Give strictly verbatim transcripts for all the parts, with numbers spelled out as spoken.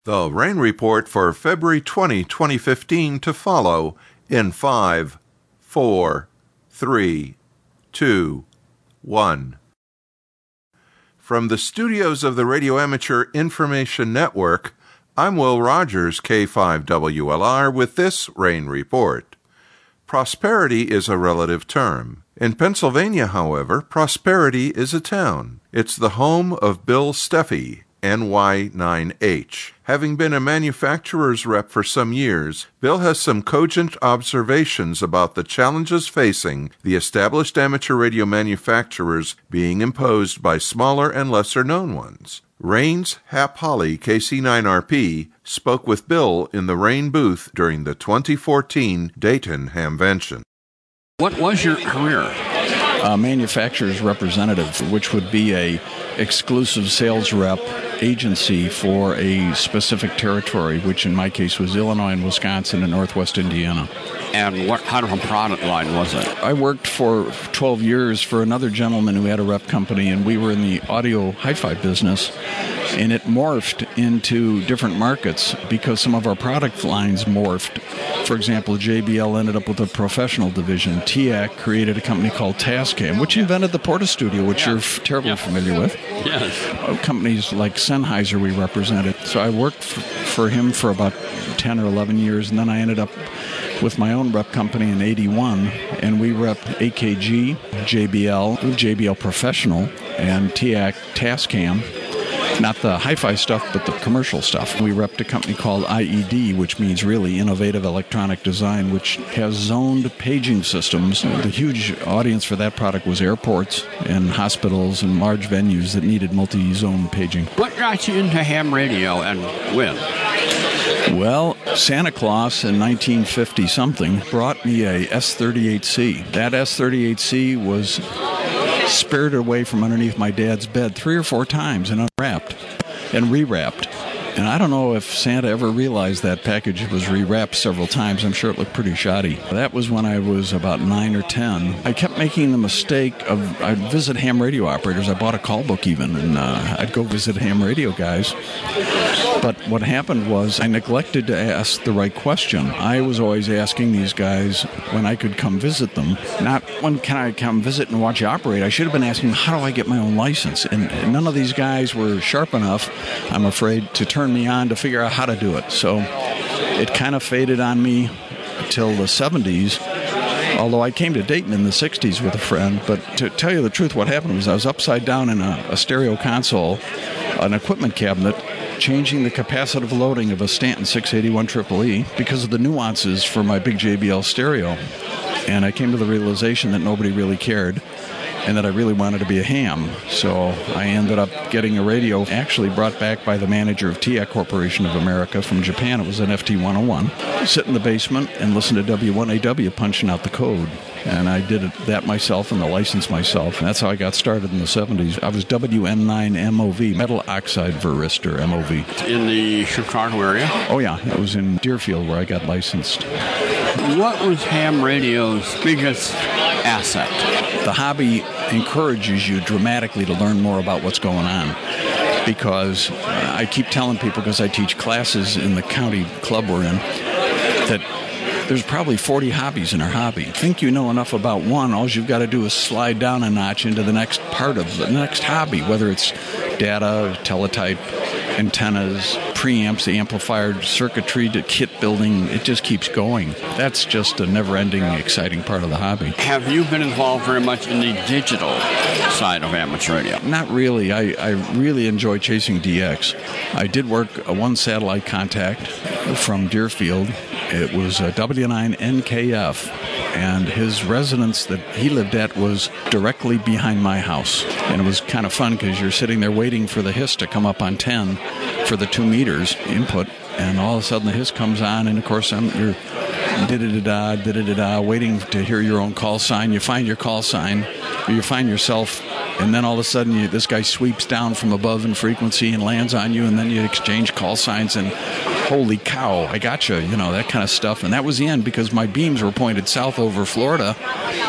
The rain report for February twentieth, twenty fifteen to follow in five, four, three, two, one. From the studios of the Radio Amateur Information Network, I'm Will Rogers, K five W L R, with this rain report. Prosperity is a relative term. In Pennsylvania, however, Prosperity is a town. It's the home of Bill Steffi, N Y nine H. Having been a manufacturer's rep for some years, Bill has some cogent observations about the challenges facing the established amateur radio manufacturers being imposed by smaller and lesser-known ones. Raines Hap Holly, K C nine R P, spoke with Bill in the Rain booth during the twenty fourteen Dayton Hamvention. What was your career? A manufacturer's representative, which would be a exclusive sales rep agency for a specific territory, which in my case was Illinois and Wisconsin and Northwest Indiana. And what kind of a product line was it? I worked for twelve years for another gentleman who had a rep company, and we were in the audio hi-fi business, and it morphed into different markets because some of our product lines morphed. For example, J B L ended up with a professional division. T A C created a company called Tascam, which invented the Porta Studio, which yeah. you're f- terribly yeah. familiar with. Yes. Uh, companies like Sennheiser we represented. So I worked f- for him for about ten or eleven years, and then I ended up with my own rep company in eighty-one, and we rep A K G, J B L, J B L Professional, and T A C Tascam. Not the hi-fi stuff, but the commercial stuff. We repped a company called I E D, which means really Innovative Electronic Design, which has zoned paging systems. The huge audience for that product was airports and hospitals and large venues that needed multi-zone paging. What got you into ham radio and when? Well, Santa Claus in nineteen fifty-something brought me a S thirty-eight C. That S thirty-eight C was spirited away from underneath my dad's bed three or four times and unwrapped and rewrapped. And I don't know if Santa ever realized that package was rewrapped several times. I'm sure it looked pretty shoddy. That was when I was about nine or ten. I kept making the mistake of, I'd visit ham radio operators. I bought a call book even, and uh, I'd go visit ham radio guys. But what happened was I neglected to ask the right question. I was always asking these guys when I could come visit them, not when can I come visit and watch you operate. I should have been asking, how do I get my own license? And, and none of these guys were sharp enough, I'm afraid, to turn me on to figure out how to do it. So it kind of faded on me until the seventies, although I came to Dayton in the sixties with a friend. But to tell you the truth, what happened was I was upside down in a, a stereo console, an equipment cabinet, changing the capacitive loading of a Stanton six eighty-one Triple E because of the nuances for my big J B L stereo. And I came to the realization that nobody really cared and that I really wanted to be a ham. So I ended up getting a radio actually brought back by the manager of T A C Corporation of America from Japan. It was an F T one oh one. Sit in the basement and listen to W one A W punching out the code. And I did it, that myself and the license myself. And that's how I got started in the seventies. I was W M nine M O V, metal oxide varistor M O V. In the Chicago area? Oh, yeah. It was in Deerfield where I got licensed. What was ham radio's biggest asset? The hobby encourages you dramatically to learn more about what's going on. Because uh, I keep telling people, because I teach classes in the county club we're in, that there's probably forty hobbies in our hobby. Think you know enough about one, all you've got to do is slide down a notch into the next part of the next hobby, whether it's data, teletype, antennas, preamps, amplifier, circuitry, to kit building. It just keeps going. That's just a never-ending, exciting part of the hobby. Have you been involved very much in the digital side of amateur radio? Not really. I, I really enjoy chasing D X. I did work a one satellite contact from Deerfield. It was a W nine N K F, and his residence that he lived at was directly behind my house. And it was kind of fun because you're sitting there waiting for the hiss to come up on ten for the two meters input, and all of a sudden the hiss comes on, and of course I'm, you're da-da-da-da, da-da-da-da, waiting to hear your own call sign. You find your call sign, or you find yourself, and then all of a sudden you, this guy sweeps down from above in frequency and lands on you, and then you exchange call signs, and holy cow, I gotcha, you know, that kind of stuff. And that was the end because my beams were pointed south over Florida,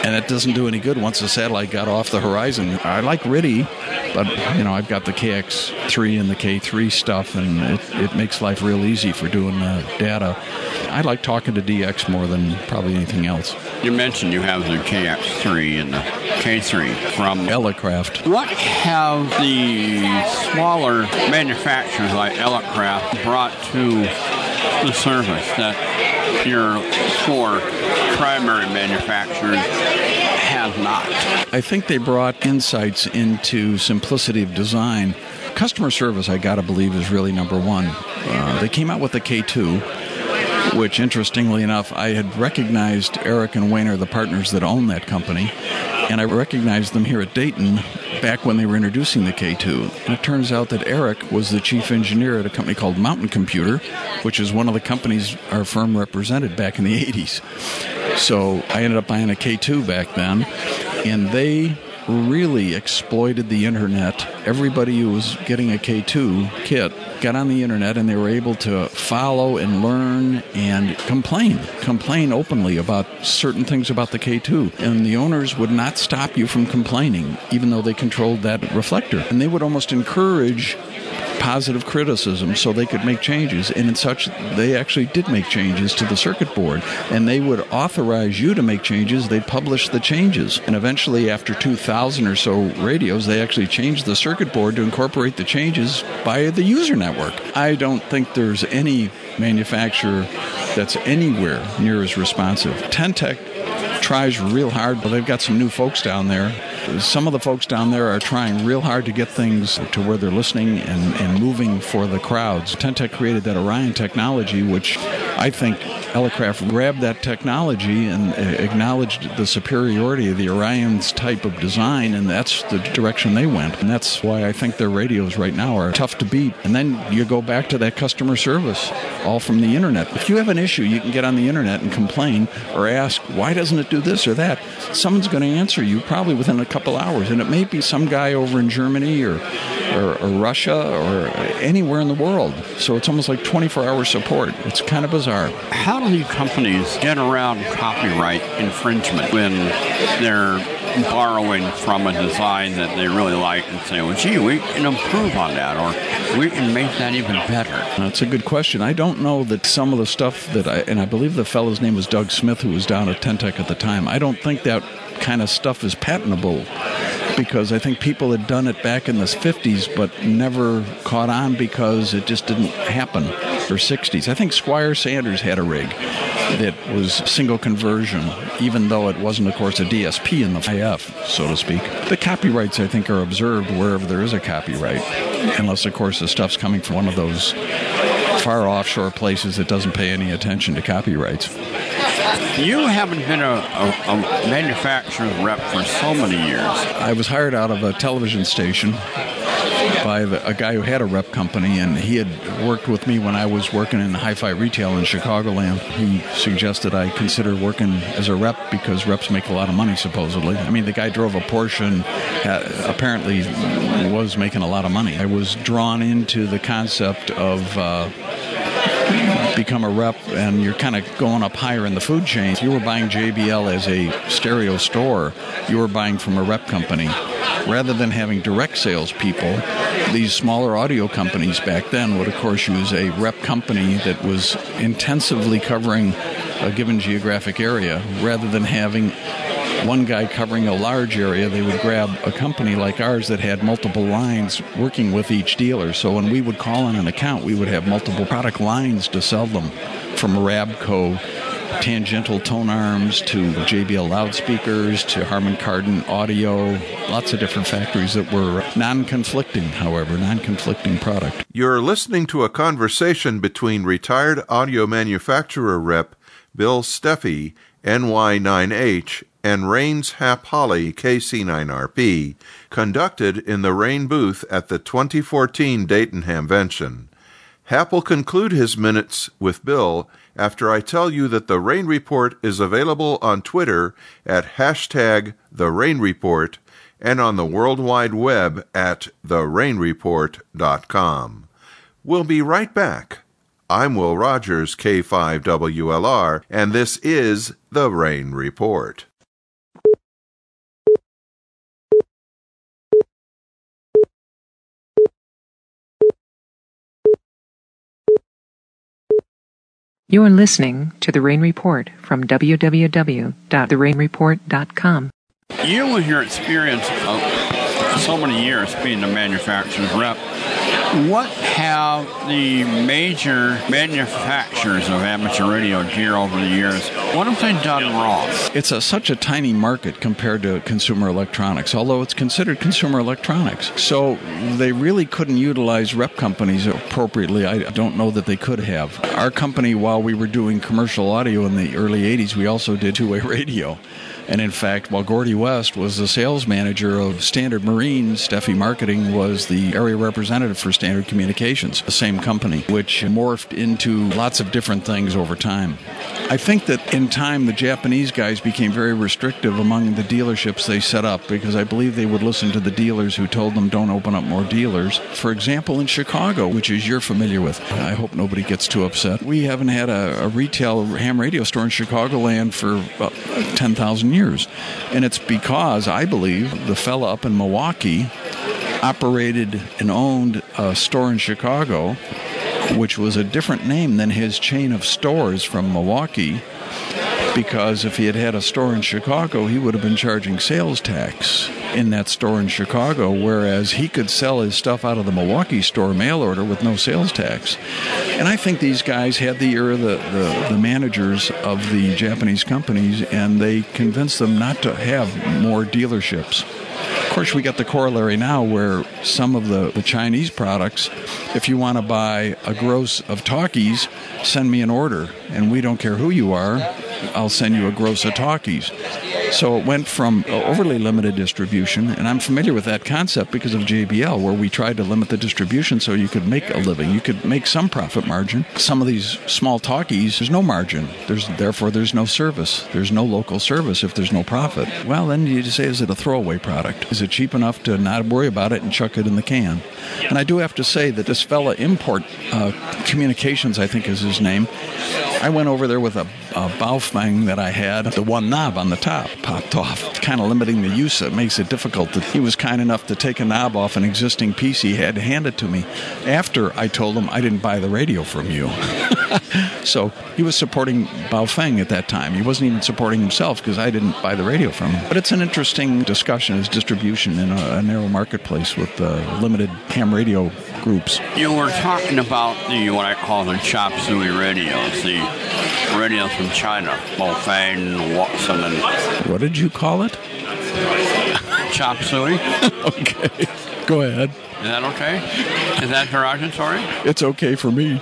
And it doesn't do any good once the satellite got off the horizon. I like R T I, but, you know, I've got the K X three and the K three stuff, and it, it makes life real easy for doing uh, data. I like talking to D X more than probably anything else. You mentioned you have the K X three and the K three from Elecraft. What have the smaller manufacturers like Elecraft brought to the service that your four primary manufacturers have not? I think they brought insights into simplicity of design. Customer service, I got to believe, is really number one. Uh, they came out with the K two, which, interestingly enough, I had recognized Eric and Wayne are the partners that own that company, and I recognized them here at Dayton back when they were introducing the K two. And it turns out that Eric was the chief engineer at a company called Mountain Computer, which is one of the companies our firm represented back in the eighties. So I ended up buying a K two back then, and they really exploited the internet. Everybody who was getting a K two kit got on the internet, and they were able to follow and learn and complain, complain openly about certain things about the K two. And the owners would not stop you from complaining, even though they controlled that reflector. And they would almost encourage positive criticism so they could make changes. And in such, they actually did make changes to the circuit board, and they would authorize you to make changes. They'd publish the changes. And eventually, after two thousand or so radios, they actually changed the circuit board to incorporate the changes by the user network. I don't think there's any manufacturer that's anywhere near as responsive. Ten-Tec tries real hard, but they've got some new folks down there. Some of the folks down there are trying real hard to get things to where they're listening and, and moving for the crowds. Ten-Tec created that Orion technology, which I think Elecraft grabbed that technology and acknowledged the superiority of the Orion's type of design, and that's the direction they went. And that's why I think their radios right now are tough to beat. And then you go back to that customer service, all from the internet. If you have an issue, you can get on the internet and complain or ask, why doesn't it do this or that? Someone's going to answer you probably within a couple hours, and it may be some guy over in Germany or, or, or Russia or anywhere in the world. So it's almost like twenty-four hour support. It's kind of bizarre. How do these companies get around copyright infringement when they're borrowing from a design that they really like and say, well, gee, we can improve on that, or we can make that even better? That's a good question. I don't know that some of the stuff that I, and I believe the fellow's name was Doug Smith, who was down at Ten-Tec at the time, I don't think that kind of stuff is patentable, because I think people had done it back in the fifties but never caught on because it just didn't happen, or sixties. I think Squire Sanders had a rig that was single conversion, even though it wasn't, of course, a D S P in the I F, so to speak. The copyrights, I think, are observed wherever there is a copyright, unless, of course, the stuff's coming from one of those far offshore places that doesn't pay any attention to copyrights. You haven't been a, a, a manufacturer's rep for so many years. I was hired out of a television station by the, a guy who had a rep company, and he had worked with me when I was working in hi-fi retail in Chicagoland. He suggested I consider working as a rep because reps make a lot of money, supposedly. I mean, the guy drove a Porsche and had, apparently was making a lot of money. I was drawn into the concept of uh, become a rep, and you're kind of going up higher in the food chain. If you were buying J B L as a stereo store, you were buying from a rep company. Rather than having direct sales people, these smaller audio companies back then would, of course, use a rep company that was intensively covering a given geographic area. Rather than having one guy covering a large area, they would grab a company like ours that had multiple lines working with each dealer. So when we would call on an account, we would have multiple product lines to sell them, from Rabco tangential tone arms to J B L loudspeakers to Harman Kardon audio, lots of different factories that were non-conflicting, however, non-conflicting product. You're listening to a conversation between retired audio manufacturer rep Bill Steffi, N Y nine H, and Rains Hap Holly, K C nine R P, conducted in the Rain booth at the twenty fourteen Dayton Hamvention. Hap will conclude his minutes with Bill after I tell you that the Rain Report is available on Twitter at hashtag The Rain Report and on the World Wide Web at the rain report dot com. We'll be right back. I'm Will Rogers, K five W L R, and this is The Rain Report. You're listening to The Rain Report from w w w dot the rain report dot com. You, with your experience of so many years being a manufacturer's rep, what have the major manufacturers of amateur radio gear over the years, what have they done wrong? It's a, such a tiny market compared to consumer electronics, although it's considered consumer electronics. So they really couldn't utilize rep companies appropriately. I don't know that they could have. Our company, while we were doing commercial audio in the early eighties, we also did two-way radio. And in fact, while Gordy West was the sales manager of Standard Marine, Steffi Marketing was the area representative for Standard Communications, the same company, which morphed into lots of different things over time. I think that in time, the Japanese guys became very restrictive among the dealerships they set up because I believe they would listen to the dealers who told them don't open up more dealers. For example, in Chicago, which is you're familiar with, I hope nobody gets too upset, we haven't had a, a retail ham radio store in Chicagoland for about ten thousand years. And it's because, I believe, the fella up in Milwaukee operated and owned a store in Chicago, which was a different name than his chain of stores from Milwaukee, because if he had had a store in Chicago, he would have been charging sales tax in that store in Chicago, whereas he could sell his stuff out of the Milwaukee store mail order with no sales tax. And I think these guys had the ear of the, the, the managers of the Japanese companies, and they convinced them not to have more dealerships. Of course, we got the corollary now where some of the, the Chinese products, if you want to buy a gross of talkies, send me an order, and we don't care who you are, I'll send you a gross of talkies. So it went from overly limited distribution, and I'm familiar with that concept because of J B L, where we tried to limit the distribution so you could make a living. You could make some profit margin. Some of these small talkies, there's no margin. There's Therefore, there's no service. There's no local service if there's no profit. Well, then you just say, is it a throwaway product? Is it cheap enough to not worry about it and chuck it in the can? And I do have to say that this fella, Import uh, Communications, I think is his name, I went over there with a, a Baofeng that I had. The one knob on the top popped off, kind of limiting the use. It makes it difficult. That he was kind enough to take a knob off an existing piece he had to hand it to me after I told him I didn't buy the radio from you. So he was supporting Baofeng at that time. He wasn't even supporting himself because I didn't buy the radio from him. But it's an interesting discussion as distribution in a, a narrow marketplace with uh, limited ham radio groups. You were talking about the what I call the chop suey radios, the radios from China, Baofeng, Watson, and... What did you call it? Chop suey. Okay. Go ahead. Is that okay? Is that derogatory? It's okay for me.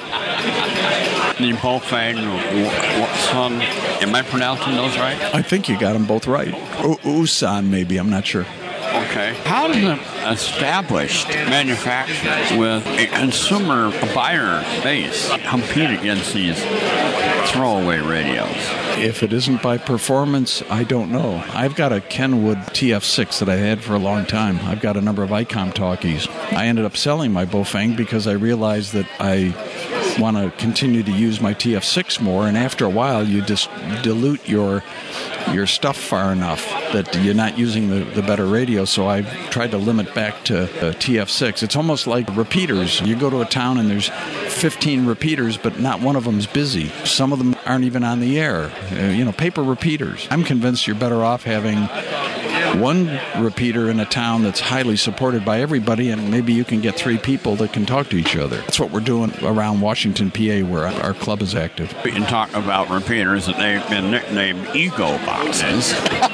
The Baofeng, Watson, am I pronouncing those right? I think you got them both right. U- Usan, maybe, I'm not sure. Okay. How does an established manufacturer with a consumer buyer base compete against these throwaway radios? If it isn't by performance, I don't know. I've got a Kenwood T F six that I had for a long time. I've got a number of ICOM talkies. I ended up selling my Baofeng because I realized that I want to continue to use my T F six more, and after a while you just dilute your your stuff far enough that you're not using the, the better radio, so I've tried to limit back to uh, T F six. It's almost like repeaters. You go to a town and there's fifteen repeaters, but not one of them's busy. Some of them aren't even on the air. Uh, you know, paper repeaters. I'm convinced you're better off having one repeater in a town that's highly supported by everybody, and maybe you can get three people that can talk to each other. That's what we're doing around Washington, P A, where our club is active. We can talk about repeaters that they've been nicknamed ego boxes.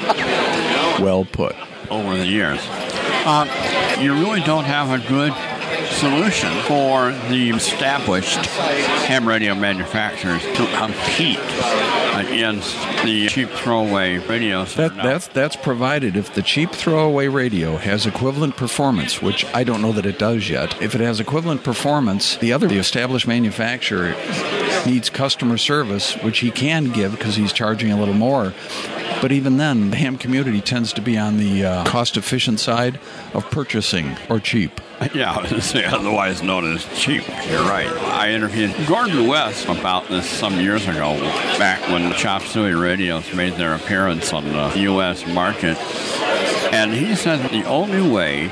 Well put. Over the years. Uh, you really don't have a good solution for the established ham radio manufacturers to compete against the cheap throwaway radios. That, that's, that's provided if the cheap throwaway radio has equivalent performance, which I don't know that it does yet. If it has equivalent performance, the other, the established manufacturer needs customer service, which he can give because he's charging a little more. But even then, the ham community tends to be on the uh, cost-efficient side of purchasing, or cheap. Yeah, I was going to say otherwise known as cheap. You're right. I interviewed Gordon West about this some years ago, back when Chop Suey radios made their appearance on the U S market. And he said the only way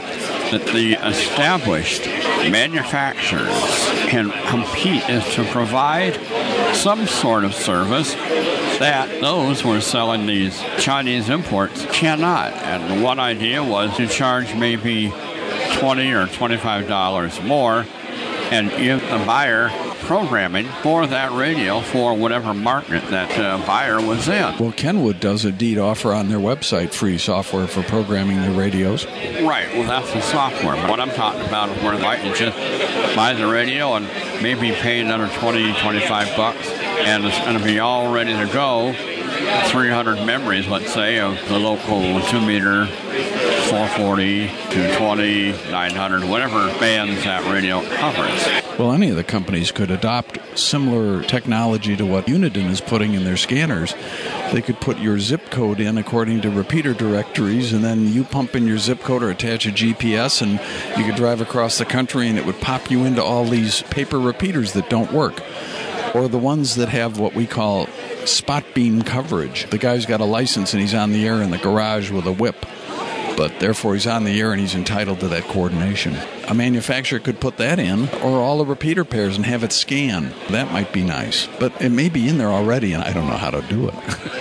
that the established manufacturers can compete is to provide some sort of service that those who are selling these Chinese imports cannot. And one idea was to charge maybe twenty or twenty-five dollars more and give the buyer programming for that radio for whatever market that uh, buyer was in. Well, Kenwood does indeed offer on their website free software for programming their radios. Right, well, that's the software. But what I'm talking about is where the buyer just buy the radio and maybe pay another twenty, twenty-five bucks, and it's going to be all ready to go. three hundred memories, let's say, of the local two meter, four forty, two twenty, nine hundred, whatever bands that radio covers. Well, any of the companies could adopt similar technology to what Uniden is putting in their scanners. They could put your zip code in according to repeater directories, and then you pump in your zip code or attach a G P S, and you could drive across the country, and it would pop you into all these paper repeaters that don't work, or the ones that have what we call spot beam coverage. The guy's got a license, and he's on the air in the garage with a whip, but therefore he's on the air and he's entitled to that coordination. A manufacturer could put that in, or all the repeater pairs, and have it scan. That might be nice, but it may be in there already, and I don't know how to do it.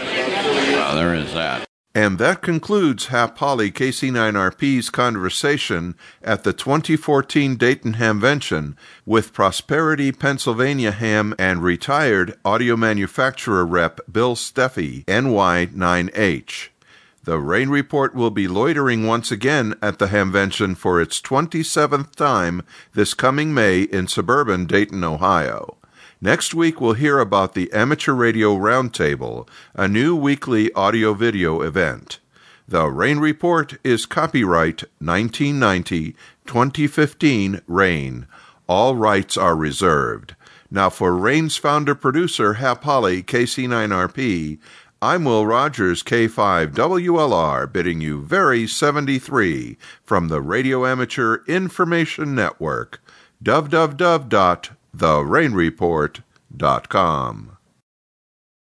Well, there is that. And that concludes Hap Holly K C nine R P's conversation at the twenty fourteen Dayton Hamvention with Prosperity, Pennsylvania ham and retired audio manufacturer rep Bill Steffi, N Y nine H. The Rain Report will be loitering once again at the Hamvention for its twenty-seventh time this coming May in suburban Dayton, Ohio. Next week, we'll hear about the Amateur Radio Roundtable, a new weekly audio-video event. The Rain Report is copyright nineteen ninety twenty fifteen Rain. All rights are reserved. Now, for Rain's founder-producer, Hap Holly, K C nine R P, I'm Will Rogers, K five W L R, bidding you very seventy-three from the Radio Amateur Information Network. w w w dot the rain report dot com